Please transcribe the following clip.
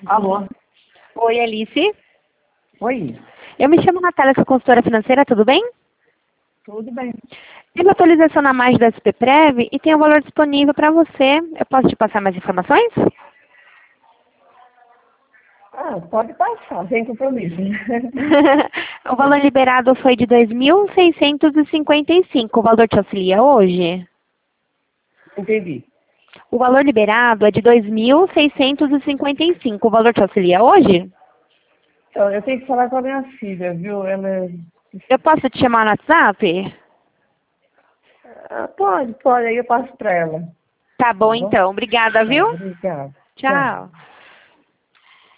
Alô? Oi, Alice. Oi, Eu me chamo Natália, sou consultora financeira, tudo bem? tudo bem? Tive atualização na margem da SPPrev e tem um valor disponível para você. Eu posso te passar mais informações? Ah, pode passar, sem compromisso. O valor liberado foi de 2.655. O valor te auxilia hoje? Entendi. O valor liberado é de 2.655. O valor te auxilia hoje? Então, eu tenho que falar com a minha filha, viu? Ela... Eu posso te chamar no WhatsApp? Ah, pode, aí eu passo para ela. Tá Tá bom bom? então. Obrigada, Tá, viu? obrigada. Tchau. Tchau.